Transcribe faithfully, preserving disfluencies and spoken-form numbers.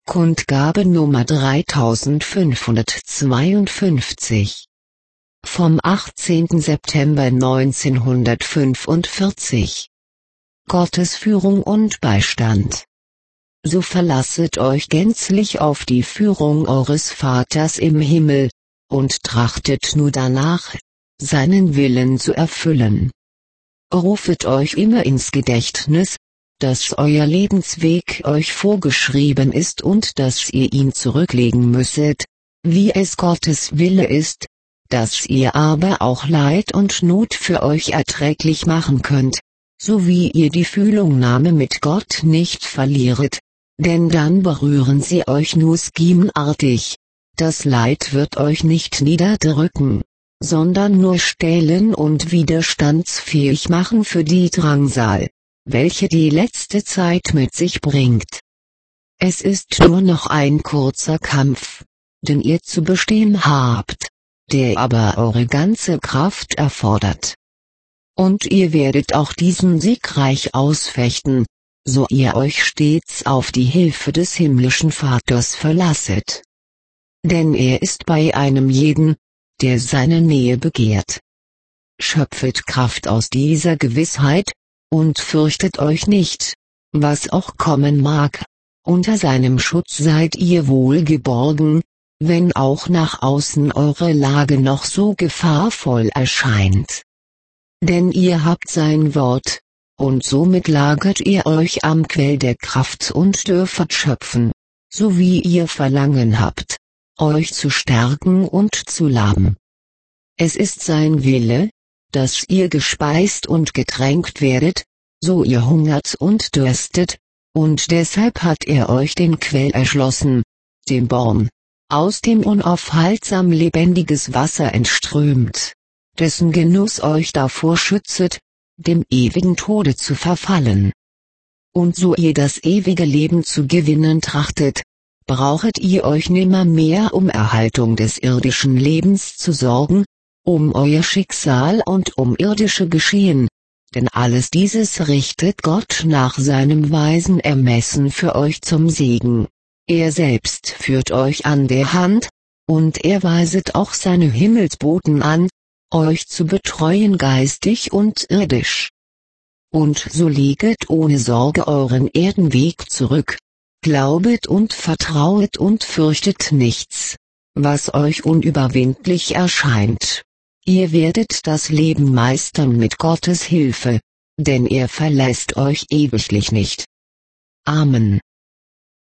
Kundgabe Nummer dreitausendfünfhundertzweiundfünfzig vom achtzehnten September neunzehnhundertfünfundvierzig. Gottes Führung und Beistand. So verlasset euch gänzlich auf die Führung eures Vaters im Himmel, und trachtet nur danach, seinen Willen zu erfüllen. Rufet euch immer ins Gedächtnis, dass euer Lebensweg euch vorgeschrieben ist und dass ihr ihn zurücklegen müsset, wie es Gottes Wille ist, dass ihr aber auch Leid und Not für euch erträglich machen könnt, so wie ihr die Fühlungnahme mit Gott nicht verlieret, denn dann berühren sie euch nur schemenartig. Das Leid wird euch nicht niederdrücken, sondern nur stählen und widerstandsfähig machen für die Drangsal, welche die letzte Zeit mit sich bringt. Es ist nur noch ein kurzer Kampf, den ihr zu bestehen habt, der aber eure ganze Kraft erfordert. Und ihr werdet auch diesen siegreich ausfechten, so ihr euch stets auf die Hilfe des himmlischen Vaters verlasset. Denn er ist bei einem jeden, der seine Nähe begehrt. Schöpfet Kraft aus dieser Gewissheit, und fürchtet euch nicht, was auch kommen mag. Unter seinem Schutz seid ihr wohl geborgen, wenn auch nach außen eure Lage noch so gefahrvoll erscheint. Denn ihr habt sein Wort, und somit lagert ihr euch am Quell der Kraft und dürfet schöpfen, so wie ihr Verlangen habt, euch zu stärken und zu laben. Es ist sein Wille, dass ihr gespeist und getränkt werdet, so ihr hungert und dürstet, und deshalb hat er euch den Quell erschlossen, den Born, aus dem unaufhaltsam lebendiges Wasser entströmt, dessen Genuss euch davor schützet, dem ewigen Tode zu verfallen. Und so ihr das ewige Leben zu gewinnen trachtet, brauchet ihr euch nimmermehr um Erhaltung des irdischen Lebens zu sorgen, um euer Schicksal und um irdische Geschehen, denn alles dieses richtet Gott nach seinem weisen Ermessen für euch zum Segen. Er selbst führt euch an der Hand, und er weiset auch seine Himmelsboten an, euch zu betreuen geistig und irdisch. Und so leget ohne Sorge euren Erdenweg zurück, glaubet und vertrauet und fürchtet nichts, was euch unüberwindlich erscheint. Ihr werdet das Leben meistern mit Gottes Hilfe, denn er verlässt euch ewiglich nicht. Amen.